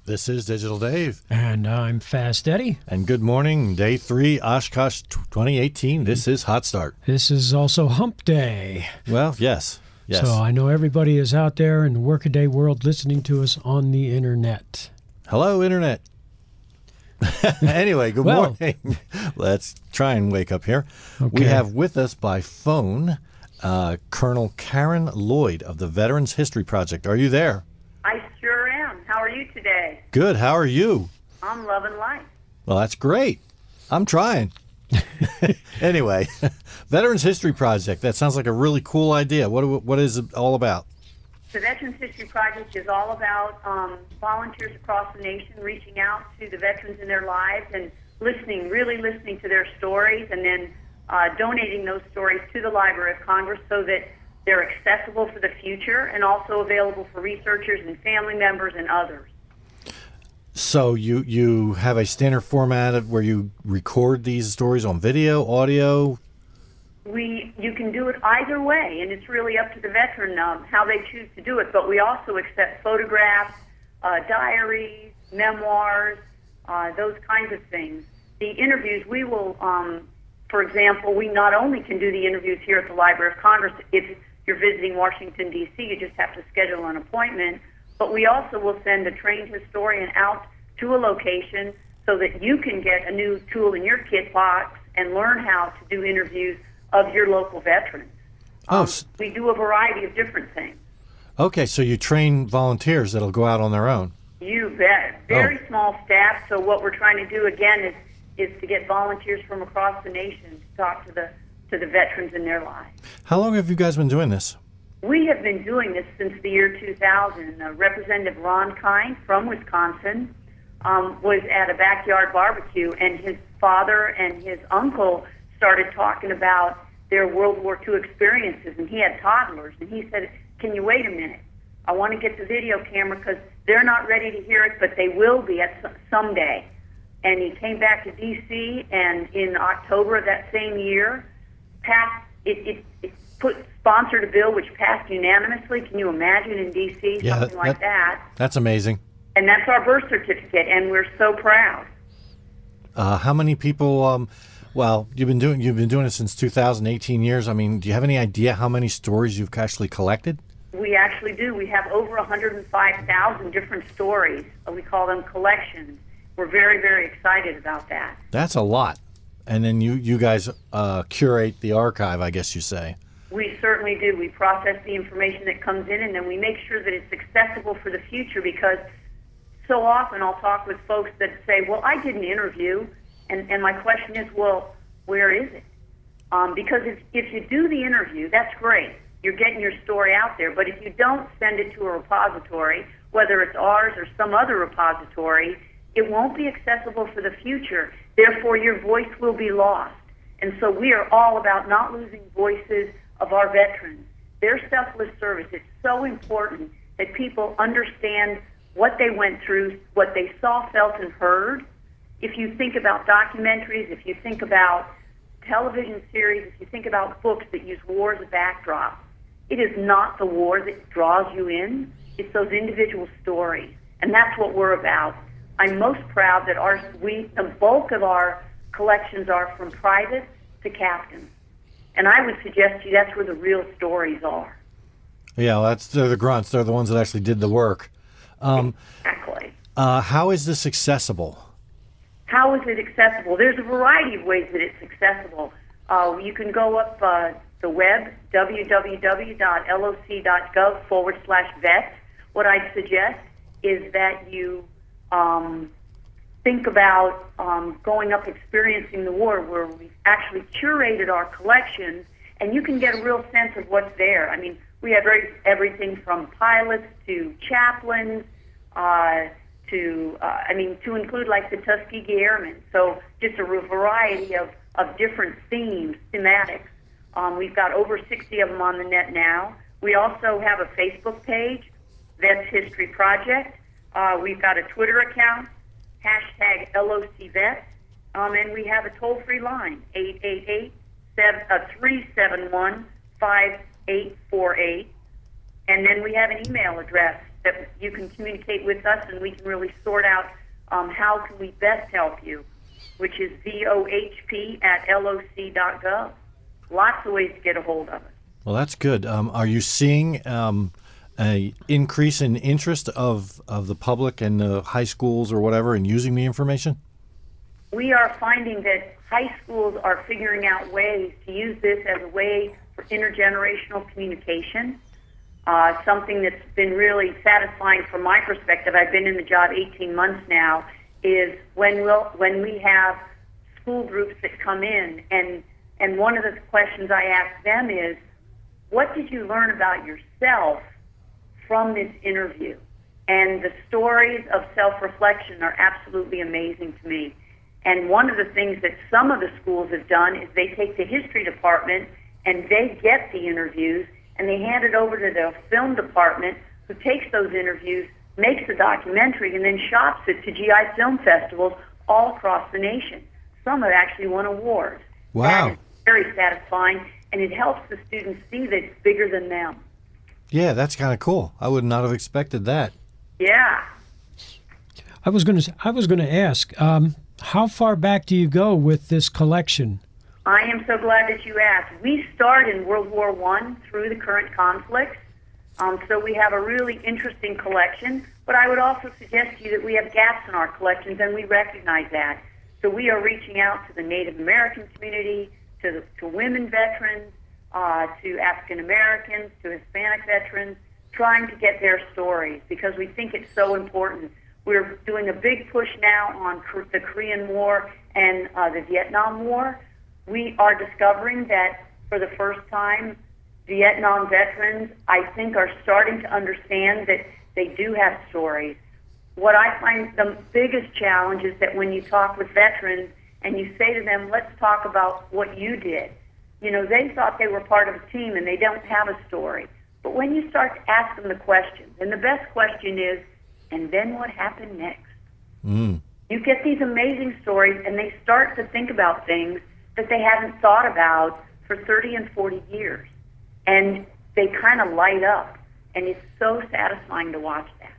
This is Digital Dave. And I'm Fast Eddie. And good morning, Day 3, Oshkosh 2018. This is Hot Start. This is also Hump Day. Well, yes. So I know everybody is out there in the workaday world listening to us on the internet. Hello, Internet. Anyway, good morning. Let's try and wake up here. Okay. We have with us by phone Colonel Karen Lloyd of the Veterans History Project. Are you there? I sure am. How are you today? Good. How are you? I'm loving life. Well, that's great. I'm trying. Anyway, Veterans History Project. That sounds like a really cool idea. What is it all about? The Veterans History Project is all about volunteers across the nation reaching out to the veterans in their lives and really listening to their stories, and then donating those stories to the Library of Congress so that they're accessible for the future and also available for researchers and family members and others. So you have a standard format where you record these stories on video, audio? You can do it either way, and it's really up to the veteran how they choose to do it. But we also accept photographs, diaries, memoirs, those kinds of things. The interviews, we will, for example, we not only can do the interviews here at the Library of Congress. If you're visiting Washington, D.C., you just have to schedule an appointment. But we also will send a trained historian out to a location so that you can get a new tool in your kit box and learn how to do interviews of your local veterans. We do a variety of different things. Okay, so you train volunteers that'll go out on their own. You bet. Very small staff, so what we're trying to do, again, is to get volunteers from across the nation to talk to the veterans in their lives. How long have you guys been doing this? We have been doing this since the year 2000. Representative Ron Kind from Wisconsin was at a backyard barbecue, and his father and his uncle started talking about their World War II experiences, and he had toddlers, and he said, can you wait a minute? I want to get the video camera because they're not ready to hear it, but they will be at someday. And he came back to D.C., and in October of that same year, sponsored a bill which passed unanimously. Can you imagine in D.C. something like that? That's amazing. And that's our birth certificate, and we're so proud. How many people? Well, you've been doing it since 2018 years. I mean, do you have any idea how many stories you've actually collected? We actually do. We have over 105,000 different stories. We call them collections. We're very, very excited about that. That's a lot. And then you guys curate the archive, I guess you say. We certainly do. We process the information that comes in, and then we make sure that it's accessible for the future, because so often I'll talk with folks that say, well, I did an interview, and my question is, well, where is it? Because if you do the interview, that's great. You're getting your story out there. But if you don't send it to a repository, whether it's ours or some other repository, it won't be accessible for the future. Therefore, your voice will be lost. And so we are all about not losing voices of our veterans. Their selfless service is so important that people understand what they went through, what they saw, felt, and heard. If you think about documentaries, if you think about television series, if you think about books that use war as a backdrop, it is not the war that draws you in. It's those individual stories. And that's what we're about. I'm most proud that the bulk of our collections are from privates to captains. And I would suggest to you that's where the real stories are. Yeah, they're the grunts. They're the ones that actually did the work. Exactly. How is this accessible? How is it accessible? There's a variety of ways that it's accessible. You can go up the web, www.loc.gov/vet. What I'd suggest is that you think about going up experiencing the war, where we've actually curated our collections, and you can get a real sense of what's there. I mean, we have everything from pilots to chaplains to include like the Tuskegee Airmen. So just a variety of different themes, thematics. We've got over 60 of them on the net now. We also have a Facebook page, Vets History Project. We've got a Twitter account, #LOCVets, and we have a toll-free line, 888-371-5848. And then we have an email address, that you can communicate with us, and we can really sort out how can we best help you, which is vohp@loc.gov. Lots of ways to get a hold of us. Well, that's good. Are you seeing a increase in interest of the public and high schools or whatever in using the information? We are finding that high schools are figuring out ways to use this as a way for intergenerational communication. Something that's been really satisfying from my perspective, I've been in the job 18 months now, is when we have school groups that come in, and one of the questions I ask them is, what did you learn about yourself from this interview? And the stories of self-reflection are absolutely amazing to me. And one of the things that some of the schools have done is they take the history department and they get the interviews and they hand it over to the film department, who takes those interviews, makes a documentary, and then shops it to GI film festivals all across the nation. Some have actually won awards. Wow. That is very satisfying, and it helps the students see that it's bigger than them. Yeah, that's kind of cool. I would not have expected that. Yeah. I was going to ask, how far back do you go with this collection? I am so glad that you asked. We start in World War I through the current conflicts, so we have a really interesting collection, but I would also suggest to you that we have gaps in our collections, and we recognize that. So we are reaching out to the Native American community, to women veterans, to African Americans, to Hispanic veterans, trying to get their stories because we think it's so important. We're doing a big push now on the Korean War and the Vietnam War. We are discovering that for the first time, Vietnam veterans, I think, are starting to understand that they do have stories. What I find the biggest challenge is that when you talk with veterans and you say to them, let's talk about what you did, you know, they thought they were part of a team and they don't have a story. But when you start to ask them the questions, and the best question is, and then what happened next? You get these amazing stories and they start to think about things that they haven't thought about for 30 and 40 years. And they kind of light up. And it's so satisfying to watch that.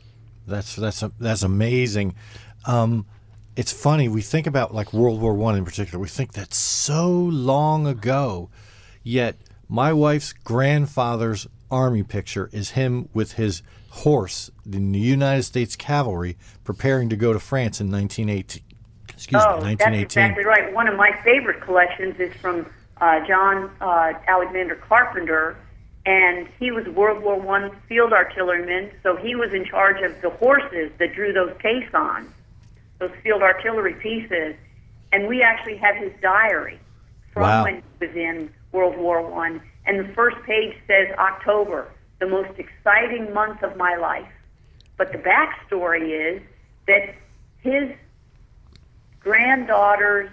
That's amazing. It's funny, we think about like World War I in particular. We think that's so long ago. Yet my wife's grandfather's army picture is him with his horse in the United States Cavalry preparing to go to France in 1918. Excuse me, 1918. That's exactly right. One of my favorite collections is from John Alexander Carpenter, and he was World War I field artilleryman, so he was in charge of the horses that drew those caissons, those field artillery pieces, and we actually have his diary from when he was in World War I, and the first page says October, the most exciting month of my life. But the backstory is that his granddaughter's,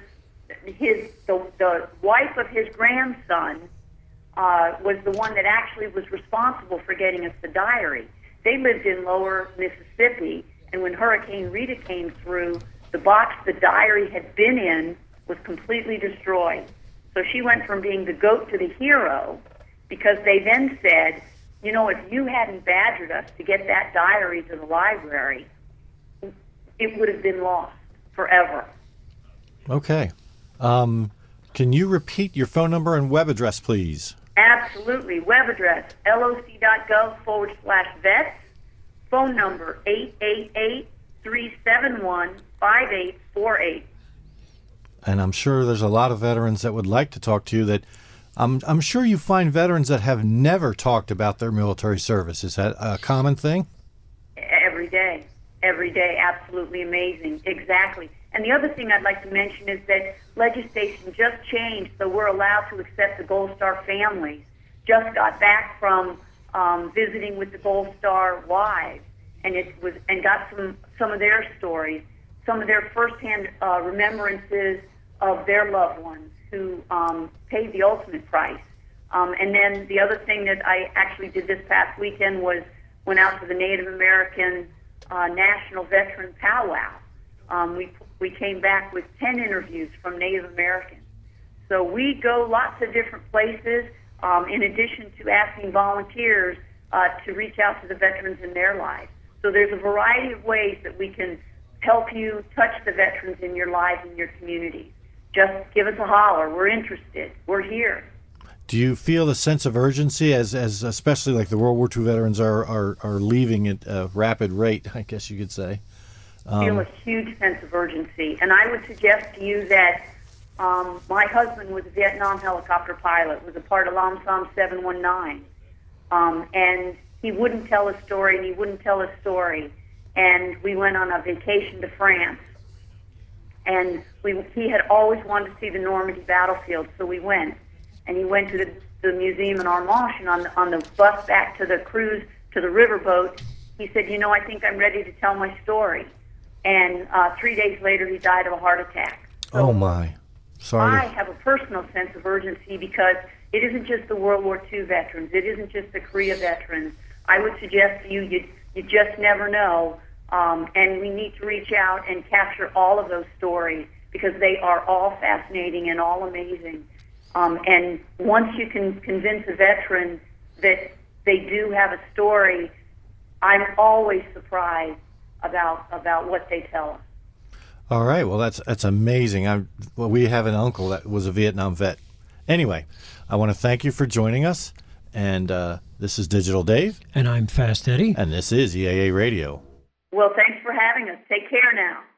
the wife of his grandson was the one that actually was responsible for getting us the diary. They lived in lower Mississippi, and when Hurricane Rita came through, the box the diary had been in was completely destroyed. So she went from being the goat to the hero because they then said, you know, if you hadn't badgered us to get that diary to the library, it would have been lost forever. Okay. Can you repeat your phone number and web address, please? Absolutely. Web address, loc.gov/vets. Phone number, 888-371-5848. And I'm sure there's a lot of veterans that would like to talk to you that I'm sure you find veterans that have never talked about their military service. Is that a common thing? Every day. Every day. Absolutely amazing. Exactly. And the other thing I'd like to mention is that legislation just changed, so we're allowed to accept the Gold Star families. Just got back from visiting with the Gold Star wives, and got some of their stories, some of their firsthand remembrances of their loved ones who paid the ultimate price. And then the other thing that I actually did this past weekend was went out to the Native American National Veteran Powwow. We came back with 10 interviews from Native Americans. So we go lots of different places. In addition to asking volunteers, to reach out to the veterans in their lives. So there's a variety of ways that we can help you touch the veterans in your lives and your communities. Just give us a holler. We're interested. We're here. Do you feel a sense of urgency as especially like the World War II veterans are leaving at a rapid rate, I guess you could say? I feel a huge sense of urgency. And I would suggest to you that my husband was a Vietnam helicopter pilot, was a part of LOMSOM 719. And he wouldn't tell a story, and he wouldn't tell a story. And we went on a vacation to France. And he had always wanted to see the Normandy battlefield, so we went. And he went to the museum in Armanche, and on the bus back to the cruise, to the riverboat, he said, you know, I think I'm ready to tell my story. And 3 days later, he died of a heart attack. So oh, my. Sorry. I have a personal sense of urgency because it isn't just the World War II veterans. It isn't just the Korea veterans. I would suggest to you, you just never know. And we need to reach out and capture all of those stories because they are all fascinating and all amazing. And once you can convince a veteran that they do have a story, I'm always surprised about what they tell us. All right. Well, that's amazing. We have an uncle that was a Vietnam vet. Anyway, I want to thank you for joining us. And this is Digital Dave. And I'm Fast Eddie. And this is EAA Radio. Well, thanks for having us. Take care now.